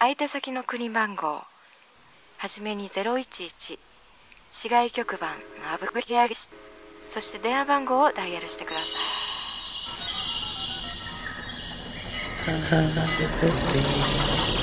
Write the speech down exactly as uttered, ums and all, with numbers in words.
相手先の国番号、はじめにゼロいちいち、市外局番アブクリアギシ、そして電話番号をダイヤルしてください。